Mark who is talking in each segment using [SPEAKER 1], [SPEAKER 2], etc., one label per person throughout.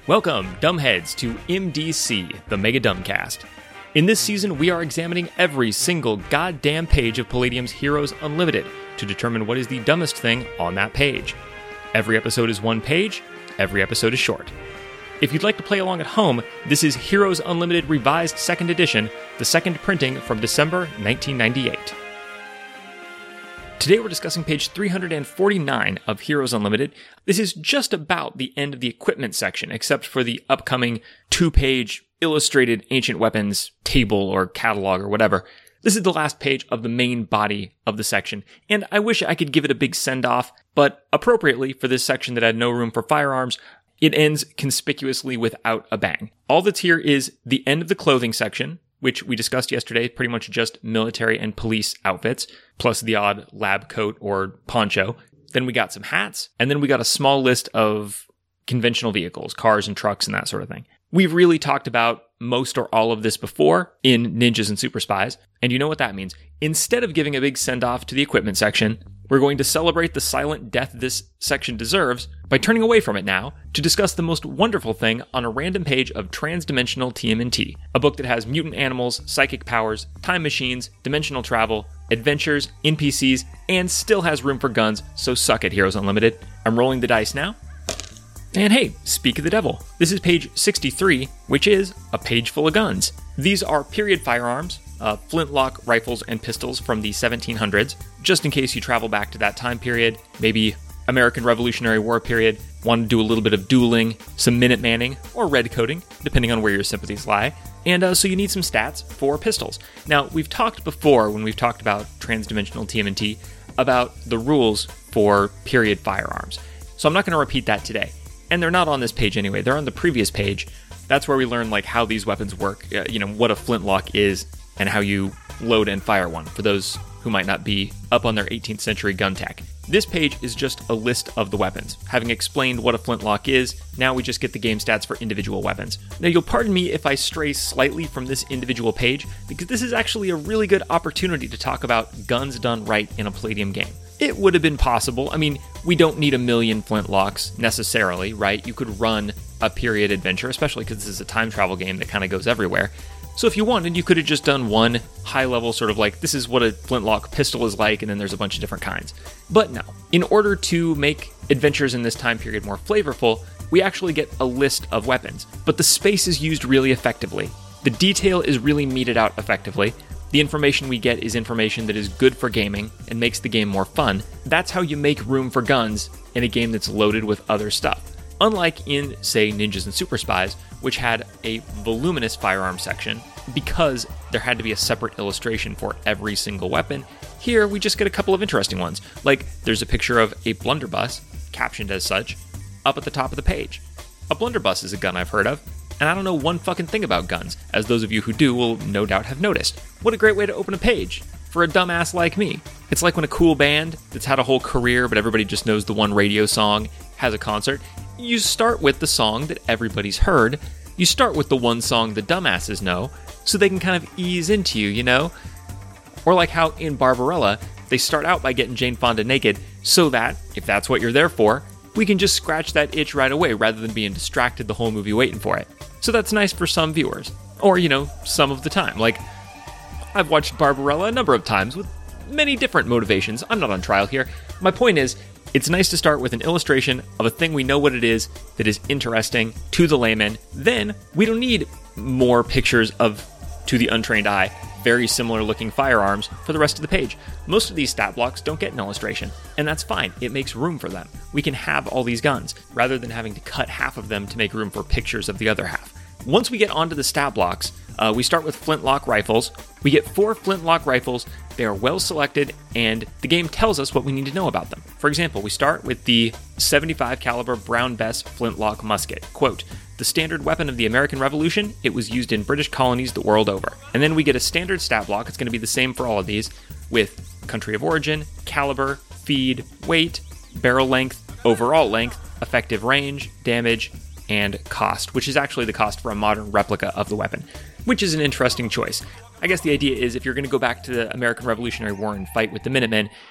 [SPEAKER 1] Welcome, dumbheads, to MDC, the Mega Dumbcast. In this season, we are examining every single goddamn page of Palladium's Heroes Unlimited to determine what is the dumbest thing on that page. Every episode is one page, every episode is short. If you'd like to play along at home, this is Heroes Unlimited Revised 2nd Edition, the second printing from December 1998. Today we're discussing page 349 of Heroes Unlimited. This is just about the end of the equipment section, except for the upcoming 2-page illustrated ancient weapons table or catalog or whatever. This is the last page of the main body of the section, and I wish I could give it a big send-off, but appropriately for this section that had no room for firearms, it ends conspicuously without a bang. All that's here is the end of the clothing section, which we discussed yesterday, pretty much just military and police outfits, plus the odd lab coat or poncho. Then we got some hats, and then we got a small list of conventional vehicles, cars and trucks and that sort of thing. We've really talked about most or all of this before in Ninjas and Super Spies, and you know what that means. Instead of giving a big send-off to the equipment section, we're going to celebrate the silent death this section deserves by turning away from it now to discuss the most wonderful thing on a random page of Transdimensional TMNT, a book that has mutant animals, psychic powers, time machines, dimensional travel, adventures, NPCs, and still has room for guns, so suck it, Heroes Unlimited. I'm rolling the dice now. And hey, speak of the devil, this is page 63, which is a page full of guns. These are period firearms, flintlock rifles and pistols from the 1700s, just in case you travel back to that time period, maybe American Revolutionary War period, want to do a little bit of dueling, some Minutemanning, or redcoating, depending on where your sympathies lie. And so you need some stats for pistols. Now, we've talked before, when we've talked about Transdimensional TMNT, about the rules for period firearms. So I'm not going to repeat that today. And they're not on this page anyway, they're on the previous page. That's where we learn how these weapons work, what a flintlock is, and how you load and fire one, for those who might not be up on their 18th century gun tech. This page is just a list of the weapons. Having explained what a flintlock is, now we just get the game stats for individual weapons. Now you'll pardon me if I stray slightly from this individual page, because this is actually a really good opportunity to talk about guns done right in a Palladium game. It would have been possible. I mean, we don't need a million flintlocks necessarily, right? You could run a period adventure, especially because this is a time travel game that kind of goes everywhere. So if you wanted, you could have just done one high-level sort of this is what a flintlock pistol is like, and then there's a bunch of different kinds. But no, in order to make adventures in this time period more flavorful, we actually get a list of weapons. But the space is used really effectively. The detail is really meted out effectively. The information we get is information that is good for gaming and makes the game more fun. That's how you make room for guns in a game that's loaded with other stuff. Unlike in, say, Ninjas and Super Spies, which had a voluminous firearm section because there had to be a separate illustration for every single weapon, here we just get a couple of interesting ones. Like, there's a picture of a blunderbuss, captioned as such, up at the top of the page. A blunderbuss is a gun I've heard of, and I don't know one fucking thing about guns, as those of you who do will no doubt have noticed. What a great way to open a page for a dumbass like me. It's like when a cool band that's had a whole career but everybody just knows the one radio song has a concert. You start with the song that everybody's heard. You start with the one song the dumbasses know, so they can kind of ease into you, you know? Or like how in Barbarella, they start out by getting Jane Fonda naked, so that, if that's what you're there for, we can just scratch that itch right away rather than being distracted the whole movie waiting for it. So that's nice for some viewers. Or, some of the time. Like, I've watched Barbarella a number of times with many different motivations. I'm not on trial here. My point is, it's nice to start with an illustration of a thing we know what it is that is interesting to the layman. Then, we don't need more pictures of, to the untrained eye, very similar looking firearms for the rest of the page. Most of these stat blocks don't get an illustration, and that's fine. It makes room for them. We can have all these guns, rather than having to cut half of them to make room for pictures of the other half. Once we get onto the stat blocks, we start with flintlock rifles. We get 4 flintlock rifles. They are well selected, and the game tells us what we need to know about them. For example, we start with the 75 caliber Brown Bess flintlock musket. Quote, the standard weapon of the American Revolution, it was used in British colonies the world over. And then we get a standard stat block. It's going to be the same for all of these, with country of origin, caliber, feed, weight, barrel length, overall length, effective range, damage, and cost, which is actually the cost for a modern replica of the weapon, which is an interesting choice. I guess the idea is if you're going to go back to the American Revolutionary War and fight with the Minutemen,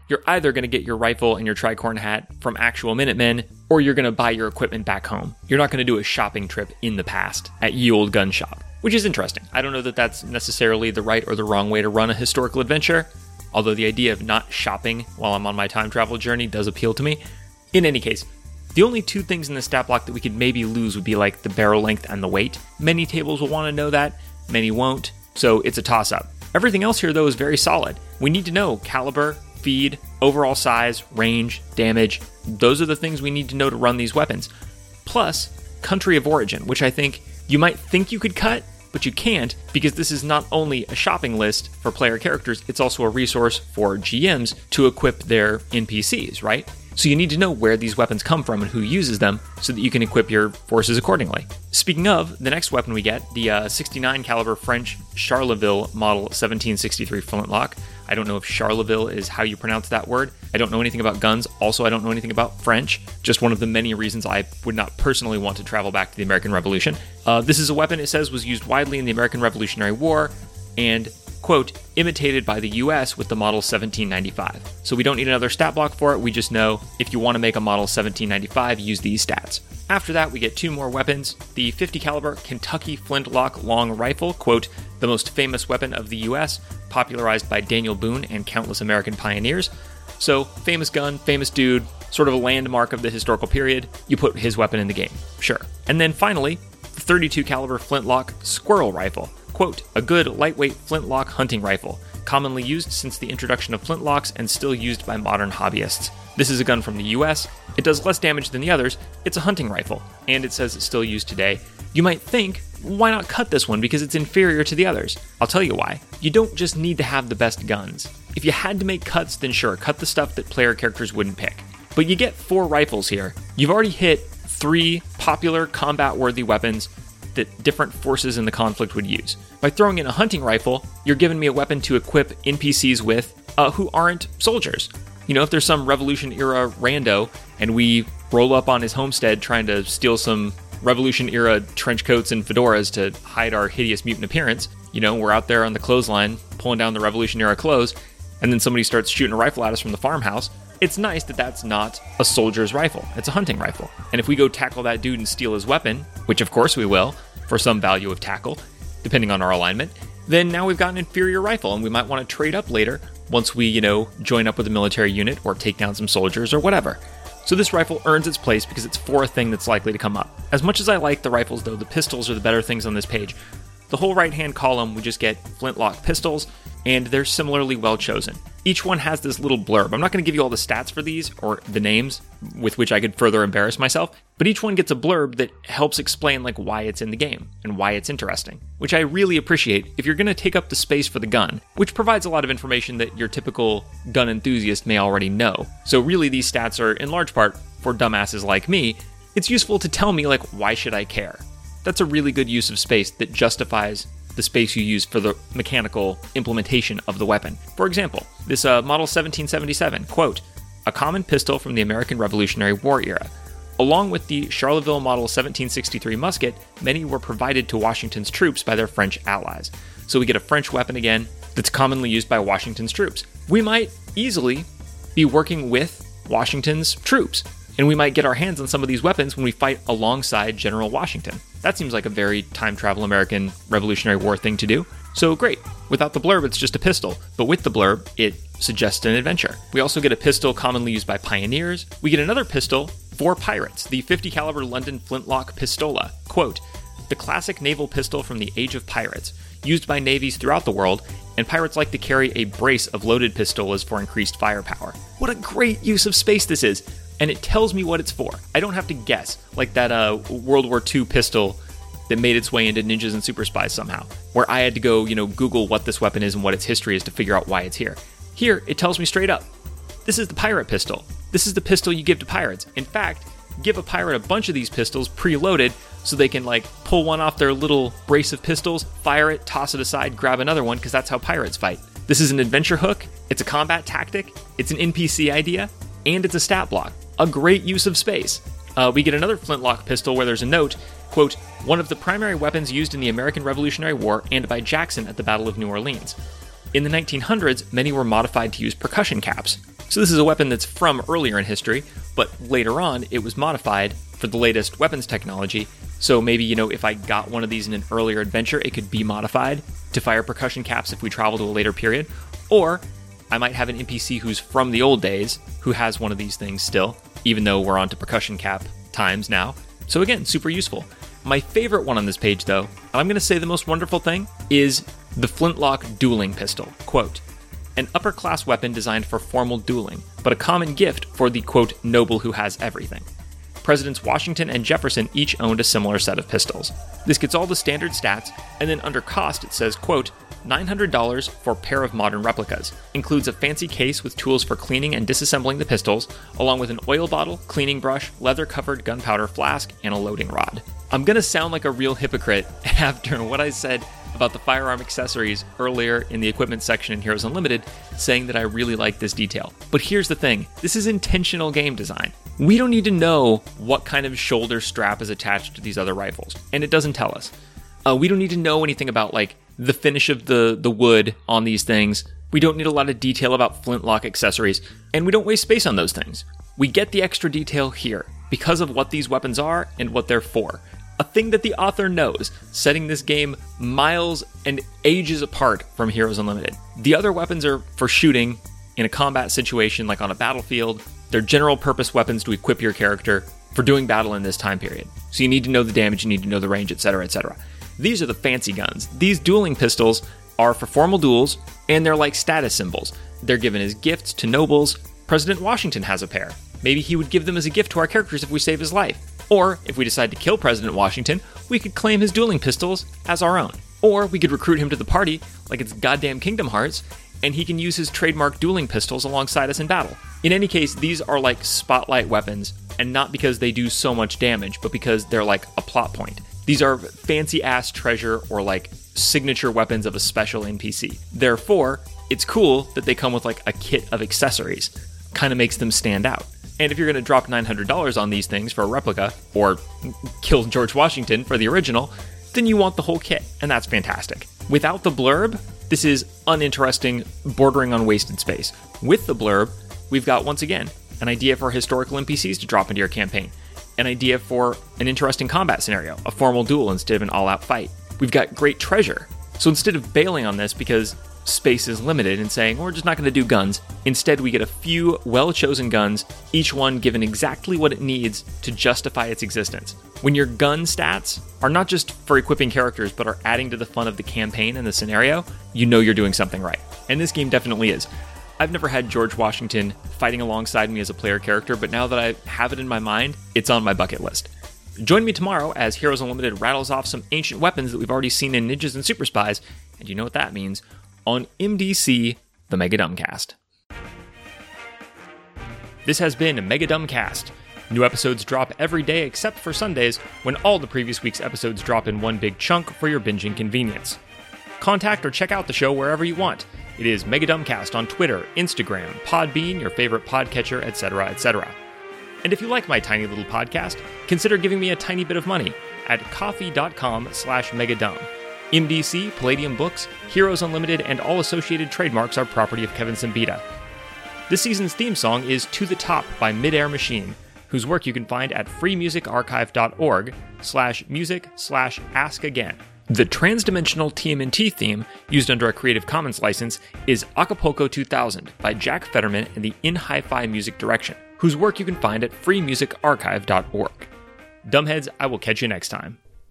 [SPEAKER 1] you're either going to get your rifle and your tricorn hat from actual Minutemen, or you're going to buy your equipment back home. You're not going to do a shopping trip in the past at Ye Olde Gun Shop, which is interesting. I don't know that that's necessarily the right or the wrong way to run a historical adventure, although the idea of not shopping while I'm on my time travel journey does appeal to me. In any case, the only two things in the stat block that we could maybe lose would be like the barrel length and the weight. Many tables will want to know that, many won't, so it's a toss-up. Everything else here, though, is very solid. We need to know caliber, feed, overall size, range, damage. Those are the things we need to know to run these weapons. Plus, country of origin, which I think you might think you could cut, but you can't, because this is not only a shopping list for player characters, it's also a resource for GMs to equip their NPCs, right? So you need to know where these weapons come from and who uses them so that you can equip your forces accordingly. Speaking of, the next weapon we get, the 69 caliber French Charleville model 1763 flintlock. I don't know if Charleville is how you pronounce that word. I don't know anything about guns. Also, I don't know anything about French. Just one of the many reasons I would not personally want to travel back to the American Revolution. This is a weapon, it says, was used widely in the American Revolutionary War and, quote, imitated by the US with the model 1795. So we don't need another stat block for it. We just know if you want to make a model 1795, use these stats. After that, we get two more weapons. The 50 caliber Kentucky Flintlock long rifle, quote, the most famous weapon of the US, popularized by Daniel Boone and countless American pioneers. So, famous gun, famous dude, sort of a landmark of the historical period. You put his weapon in the game, sure. And then finally, the 32 caliber Flintlock squirrel rifle. Quote, a good lightweight flintlock hunting rifle, commonly used since the introduction of flintlocks and still used by modern hobbyists. This is a gun from the US. It does less damage than the others. It's a hunting rifle, and it says it's still used today. You might think, why not cut this one because it's inferior to the others? I'll tell you why. You don't just need to have the best guns. If you had to make cuts, then sure, cut the stuff that player characters wouldn't pick. But you get 4 rifles here. You've already hit 3 popular combat-worthy weapons that different forces in the conflict would use. By throwing in a hunting rifle, you're giving me a weapon to equip NPCs with who aren't soldiers. You know, if there's some Revolution-era rando and we roll up on his homestead trying to steal some Revolution-era trench coats and fedoras to hide our hideous mutant appearance, you know, we're out there on the clothesline pulling down the Revolution-era clothes, and then somebody starts shooting a rifle at us from the farmhouse, it's nice that that's not a soldier's rifle. It's a hunting rifle. And if we go tackle that dude and steal his weapon, which of course we will, for some value of tackle, depending on our alignment, then now we've got an inferior rifle, and we might want to trade up later once we, you know, join up with a military unit or take down some soldiers or whatever. So this rifle earns its place because it's for a thing that's likely to come up. As much as I like the rifles, though, the pistols are the better things on this page. The whole right-hand column, we just get flintlock pistols, and they're similarly well chosen. Each one has this little blurb. I'm not going to give you all the stats for these, or the names, with which I could further embarrass myself, but each one gets a blurb that helps explain like why it's in the game, and why it's interesting, which I really appreciate if you're going to take up the space for the gun, which provides a lot of information that your typical gun enthusiast may already know. So really these stats are, in large part, for dumbasses like me. It's useful to tell me, like, why should I care? That's a really good use of space that justifies the space you use for the mechanical implementation of the weapon. For example, this model 1777, quote, a common pistol from the American Revolutionary War era. Along with the Charleville model 1763 musket, many were provided to Washington's troops by their French allies. So we get a French weapon again that's commonly used by Washington's troops. We might easily be working with Washington's troops, and we might get our hands on some of these weapons when we fight alongside General Washington. That seems like a very time travel American Revolutionary War thing to do. So great. Without the blurb, it's just a pistol. But with the blurb, it suggests an adventure. We also get a pistol commonly used by pioneers. We get another pistol for pirates, the 50 caliber London Flintlock Pistola. Quote, the classic naval pistol from the age of pirates, used by navies throughout the world, and pirates like to carry a brace of loaded pistolas for increased firepower. What a great use of space this is! And it tells me what it's for. I don't have to guess, like that World War II pistol that made its way into Ninjas and Super Spies somehow, where I had to go, Google what this weapon is and what its history is to figure out why it's here. Here, it tells me straight up. This is the pirate pistol. This is the pistol you give to pirates. In fact, give a pirate a bunch of these pistols preloaded so they can, pull one off their little brace of pistols, fire it, toss it aside, grab another one, because that's how pirates fight. This is an adventure hook, it's a combat tactic, it's an NPC idea, and it's a stat block. A great use of space. We get another flintlock pistol where there's a note, quote, one of the primary weapons used in the American Revolutionary War and by Jackson at the Battle of New Orleans. In the 1900s, many were modified to use percussion caps. So this is a weapon that's from earlier in history, but later on it was modified for the latest weapons technology. So maybe, if I got one of these in an earlier adventure, it could be modified to fire percussion caps if we travel to a later period. Or I might have an NPC who's from the old days who has one of these things still, even though we're on to percussion cap times now. So again, super useful. My favorite one on this page, though, and I'm going to say the most wonderful thing, is the flintlock dueling pistol. Quote, an upper-class weapon designed for formal dueling, but a common gift for the, quote, noble who has everything. Presidents Washington and Jefferson each owned a similar set of pistols. This gets all the standard stats, and then under cost it says, quote, $900 for a pair of modern replicas. Includes a fancy case with tools for cleaning and disassembling the pistols, along with an oil bottle, cleaning brush, leather-covered gunpowder flask, and a loading rod. I'm gonna sound like a real hypocrite after what I said about the firearm accessories earlier in the equipment section in Heroes Unlimited, saying that I really like this detail. But here's the thing, this is intentional game design. We don't need to know what kind of shoulder strap is attached to these other rifles, and it doesn't tell us. We don't need to know anything about the finish of the wood on these things. We don't need a lot of detail about flintlock accessories, and we don't waste space on those things. We get the extra detail here because of what these weapons are and what they're for. A thing that the author knows, setting this game miles and ages apart from Heroes Unlimited. The other weapons are for shooting in a combat situation like on a battlefield. They're general purpose weapons to equip your character for doing battle in this time period. So you need to know the damage, you need to know the range, etc., etc. These are the fancy guns. These dueling pistols are for formal duels, and they're like status symbols. They're given as gifts to nobles. President Washington has a pair. Maybe he would give them as a gift to our characters if we save his life. Or, if we decide to kill President Washington, we could claim his dueling pistols as our own. Or we could recruit him to the party like it's goddamn Kingdom Hearts, and he can use his trademark dueling pistols alongside us in battle. In any case, these are like spotlight weapons, and not because they do so much damage, but because they're like a plot point. These are fancy-ass treasure or signature weapons of a special NPC. Therefore, it's cool that they come with a kit of accessories. Kind of makes them stand out. And if you're going to drop $900 on these things for a replica, or kill George Washington for the original, then you want the whole kit, and that's fantastic. Without the blurb, this is uninteresting, bordering on wasted space. With the blurb, we've got, once again, an idea for historical NPCs to drop into your campaign, an idea for an interesting combat scenario, a formal duel instead of an all-out fight. We've got great treasure. So instead of bailing on this because space is limited and saying, we're just not going to do guns, instead we get a few well-chosen guns, each one given exactly what it needs to justify its existence. When your gun stats are not just for equipping characters, but are adding to the fun of the campaign and the scenario, you know you're doing something right. And this game definitely is. I've never had George Washington fighting alongside me as a player character, but now that I have it in my mind, it's on my bucket list. Join me tomorrow as Heroes Unlimited rattles off some ancient weapons that we've already seen in Ninjas and Super Spies, and you know what that means, on MDC, the Mega Dumbcast. This has been Mega Dumbcast. New episodes drop every day except for Sundays, when all the previous week's episodes drop in one big chunk for your binging convenience. Contact or check out the show wherever you want. It is Mega Dumbcast on Twitter, Instagram, Podbean, your favorite podcatcher, etc., etc. And if you like my tiny little podcast, consider giving me a tiny bit of money at coffee.com/megadumb. MDC, Palladium Books, Heroes Unlimited, and all associated trademarks are property of Kevin Simbita. This season's theme song is To the Top by Midair Machine, whose work you can find at freemusicarchive.org/music/askagain. The transdimensional TMNT theme, used under a Creative Commons license, is Acapulco 2000 by Jack Fetterman and the In Hi-Fi Music Direction, whose work you can find at freemusicarchive.org. Dumbheads, I will catch you next time.